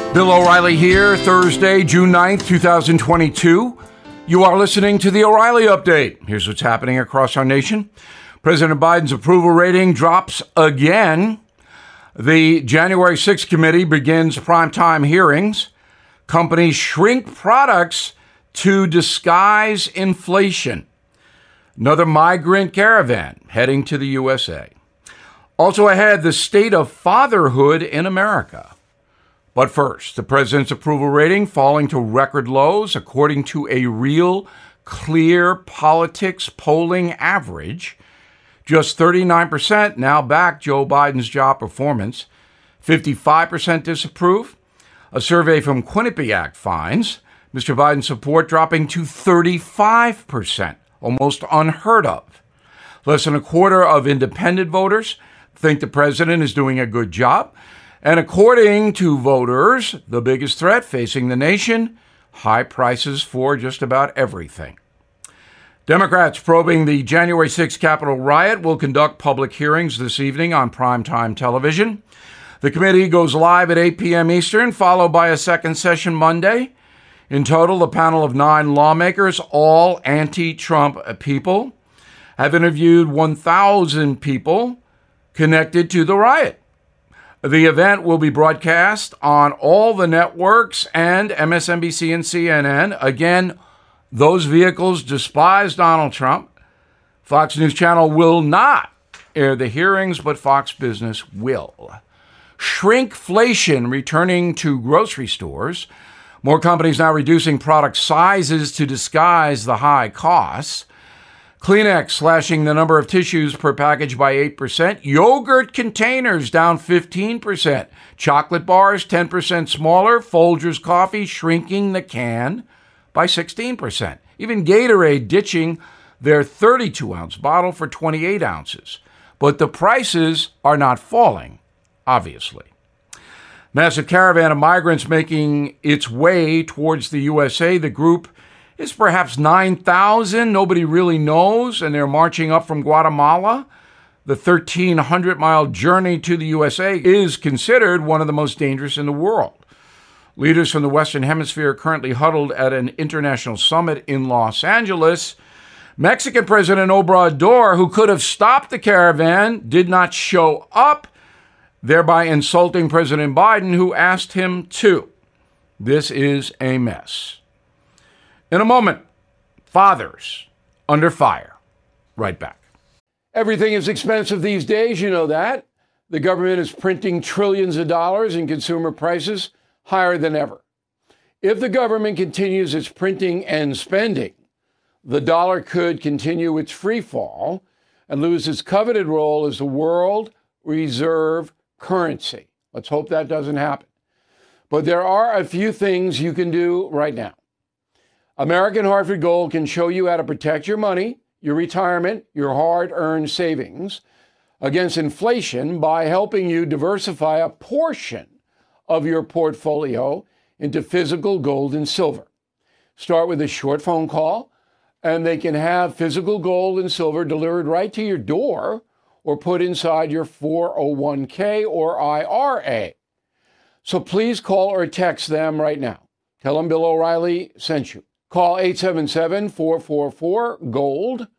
Bill O'Reilly here, Thursday, June 9th, 2022. You are listening to the O'Reilly Update. Here's what's happening across our nation. President Biden's approval rating drops again. The January 6th committee begins primetime hearings. Companies shrink products to disguise inflation. Another migrant caravan heading to the USA. Also ahead, the state of fatherhood in America. But first, the president's approval rating falling to record lows according to a Real Clear Politics polling average. Just 39% now back Joe Biden's job performance. 55% disapprove. A survey from Quinnipiac finds Mr. Biden's support dropping to 35%, almost unheard of. Less than a quarter of independent voters think the president is doing a good job. And according to voters, the biggest threat facing the nation, high prices for just about everything. Democrats probing the January 6th Capitol riot will conduct public hearings this evening on primetime television. The committee goes live at 8 p.m. Eastern, followed by a second session Monday. In total, a panel of 9 lawmakers, all anti-Trump people, have interviewed 1,000 people connected to the riot. The event will be broadcast on all the networks and MSNBC and CNN. Again, those vehicles despise Donald Trump. Fox News Channel will not air the hearings, but Fox Business will. Shrinkflation returning to grocery stores. More companies now reducing product sizes to disguise the high costs. Kleenex slashing the number of tissues per package by 8%. Yogurt containers down 15%. Chocolate bars 10% smaller. Folgers coffee shrinking the can by 16%. Even Gatorade ditching their 32-ounce bottle for 28 ounces. But the prices are not falling, obviously. Massive caravan of migrants making its way towards the USA. The group is perhaps 9,000. Nobody really knows, and they're marching up from Guatemala. The 1,300-mile journey to the USA is considered one of the most dangerous in the world. Leaders from the Western Hemisphere are currently huddled at an international summit in Los Angeles. Mexican President Obrador, who could have stopped the caravan, did not show up, thereby insulting President Biden, who asked him to. This is a mess. In a moment, fathers under fire. Right back. Everything is expensive these days, you know that. The government is printing trillions of dollars and consumer prices higher than ever. If the government continues its printing and spending, the dollar could continue its free fall and lose its coveted role as the world reserve currency. Let's hope that doesn't happen. But there are a few things you can do right now. American Hartford Gold can show you how to protect your money, your retirement, your hard-earned savings against inflation by helping you diversify a portion of your portfolio into physical gold and silver. Start with a short phone call, and they can have physical gold and silver delivered right to your door or put inside your 401k or IRA. So please call or text them right now. Tell them Bill O'Reilly sent you. Call 877-444-GOLD,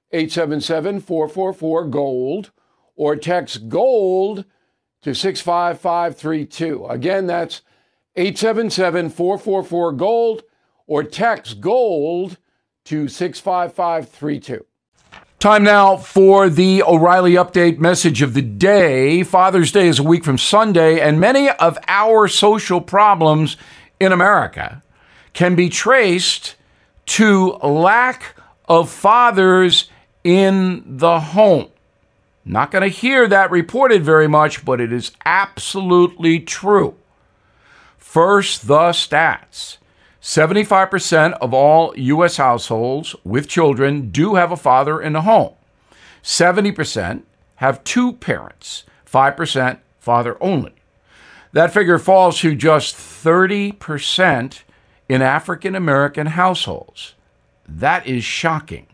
877-444-GOLD, or text GOLD to 65532. Again, that's 877-444-GOLD, or text GOLD to 65532. Time now for the O'Reilly Update message of the day. Father's Day is a week from Sunday, and many of our social problems in America can be traced to lack of fathers in the home. Not going to hear that reported very much, but it is absolutely true. First, the stats. 75% of all U.S. households with children do have a father in the home. 70% have two parents. 5% father only. That figure falls to just 30% in African American households. That is shocking.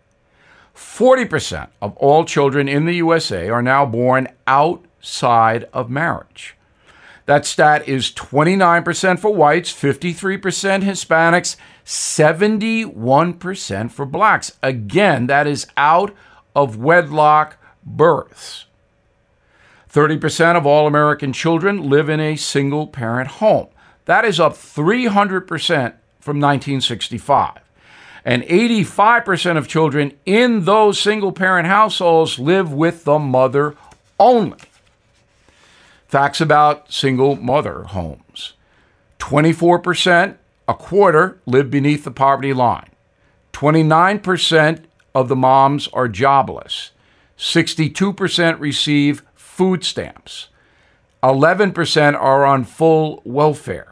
40% of all children in the USA are now born outside of marriage. That stat is 29% for whites, 53% Hispanics, 71% for blacks. Again, that is out of wedlock births. 30% of all American children live in a single-parent home. That is up 300% from 1965. And 85% of children in those single-parent households live with the mother only. Facts about single-mother homes. 24%, a quarter, live beneath the poverty line. 29% of the moms are jobless. 62% receive food stamps. 11% are on full welfare.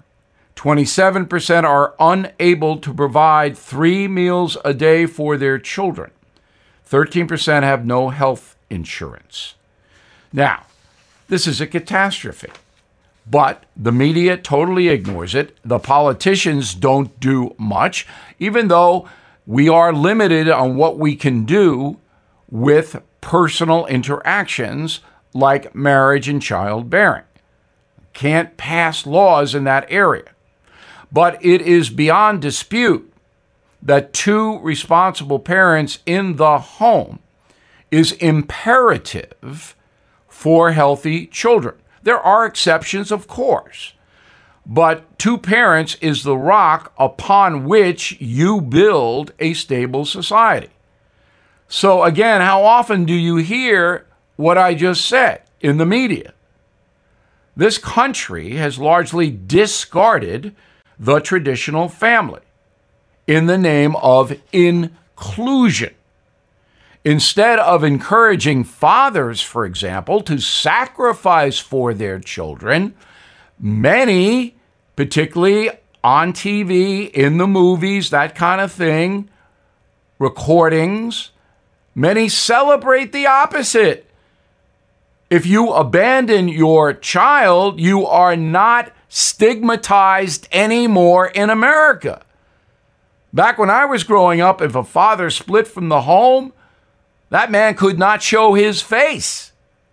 27% are unable to provide 3 meals a day for their children. 13% have no health insurance. Now, this is a catastrophe, but the media totally ignores it. The politicians don't do much, even though we are limited on what we can do with personal interactions like marriage and childbearing. Can't pass laws in that area. But it is beyond dispute that 2 responsible parents in the home is imperative for healthy children. There are exceptions, of course, but 2 parents is the rock upon which you build a stable society. So again, how often do you hear what I just said in the media? This country has largely discarded the traditional family in the name of inclusion. Instead of encouraging fathers, for example, to sacrifice for their children, many, particularly on TV, in the movies, that kind of thing, recordings, many celebrate the opposite. If you abandon your child, you are not stigmatized anymore in America. Back when I was growing up, if a father split from the home, that man could not show his face.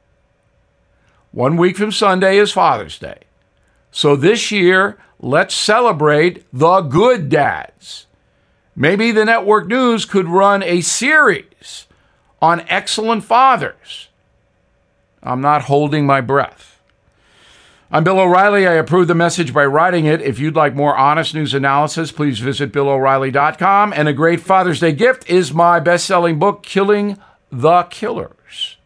1 week from Sunday is Father's Day. So this year, let's celebrate the good dads. Maybe the network news could run a series on excellent fathers. I'm not holding my breath. I'm Bill O'Reilly. I approve the message by writing it. If you'd like more honest news analysis, please visit BillO'Reilly.com. And a great Father's Day gift is my best-selling book, Killing the Killers.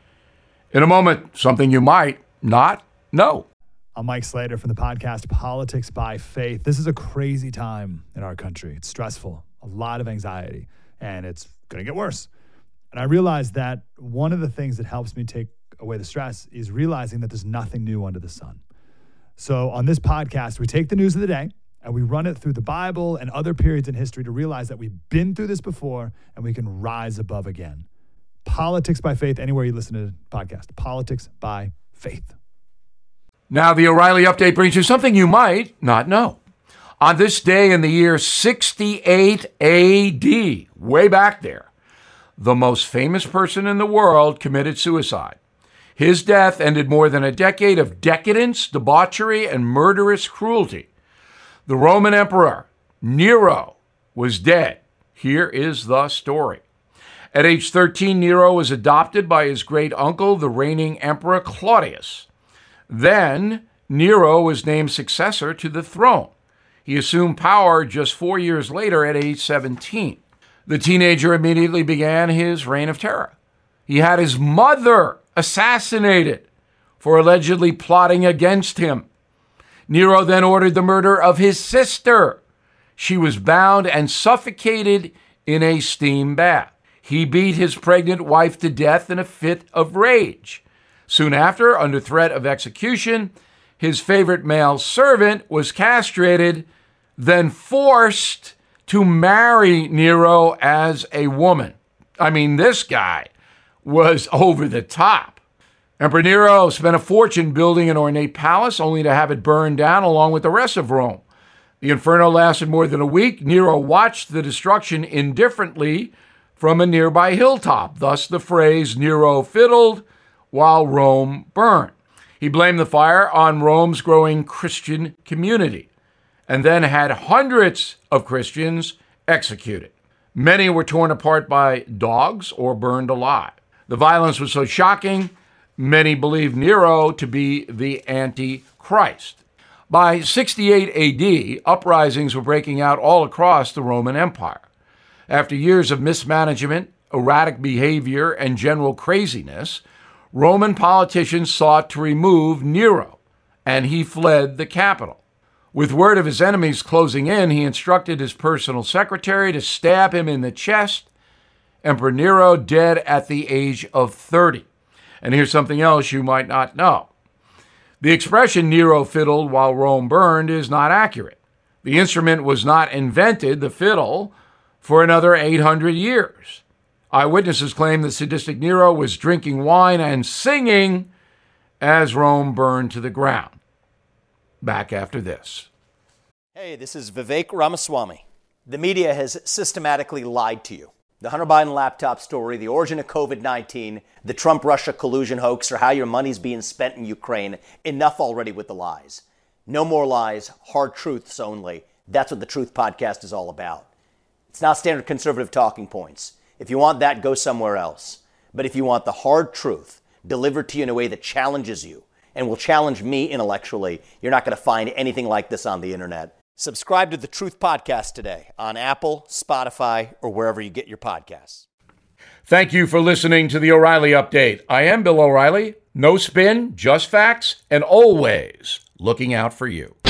In a moment, something you might not know. I'm Mike Slater from the podcast Politics by Faith. This is a crazy time in our country. It's stressful, a lot of anxiety, and it's going to get worse. And I realized that one of the things that helps me take away the stress is realizing that there's nothing new under the sun. So on this podcast, we take the news of the day and we run it through the Bible and other periods in history to realize that we've been through this before and we can rise above again. Politics by Faith, anywhere you listen to the podcast. Politics by Faith. Now, the O'Reilly Update brings you something you might not know. On this day in the year 68 AD, way back there, the most famous person in the world committed suicide. His death ended more than a decade of decadence, debauchery, and murderous cruelty. The Roman Emperor, Nero, was dead. Here is the story. At age 13, Nero was adopted by his great uncle, the reigning Emperor Claudius. Then, Nero was named successor to the throne. He assumed power just 4 years later at age 17. The teenager immediately began his reign of terror. He had his mother assassinated for allegedly plotting against him. Nero then ordered the murder of his sister. She was bound and suffocated in a steam bath. He beat his pregnant wife to death in a fit of rage. Soon after, under threat of execution, his favorite male servant was castrated, then forced to marry Nero as a woman. I mean, this guy was over the top. Emperor Nero spent a fortune building an ornate palace only to have it burned down along with the rest of Rome. The inferno lasted more than a week. Nero watched the destruction indifferently from a nearby hilltop, thus the phrase Nero fiddled while Rome burned. He blamed the fire on Rome's growing Christian community and then had hundreds of Christians executed. Many were torn apart by dogs or burned alive. The violence was so shocking, many believed Nero to be the Antichrist. By 68 AD, uprisings were breaking out all across the Roman Empire. After years of mismanagement, erratic behavior, and general craziness, Roman politicians sought to remove Nero, and he fled the capital. With word of his enemies closing in, he instructed his personal secretary to stab him in the chest. Emperor Nero dead at the age of 30. And here's something else you might not know. The expression Nero fiddled while Rome burned is not accurate. The instrument was not invented, the fiddle, for another 800 years. Eyewitnesses claim that sadistic Nero was drinking wine and singing as Rome burned to the ground. Back after this. Hey, this is Vivek Ramaswamy. The media has systematically lied to you. The Hunter Biden laptop story, the origin of COVID-19, the Trump-Russia collusion hoax, or how your money's being spent in Ukraine. Enough already with the lies. No more lies, hard truths only. That's what the Truth Podcast is all about. It's not standard conservative talking points. If you want that, go somewhere else. But if you want the hard truth delivered to you in a way that challenges you and will challenge me intellectually, you're not going to find anything like this on the internet. Subscribe to the Truth Podcast today on Apple, Spotify, or wherever you get your podcasts. Thank you for listening to the O'Reilly Update. I am Bill O'Reilly. No spin, just facts, and always looking out for you.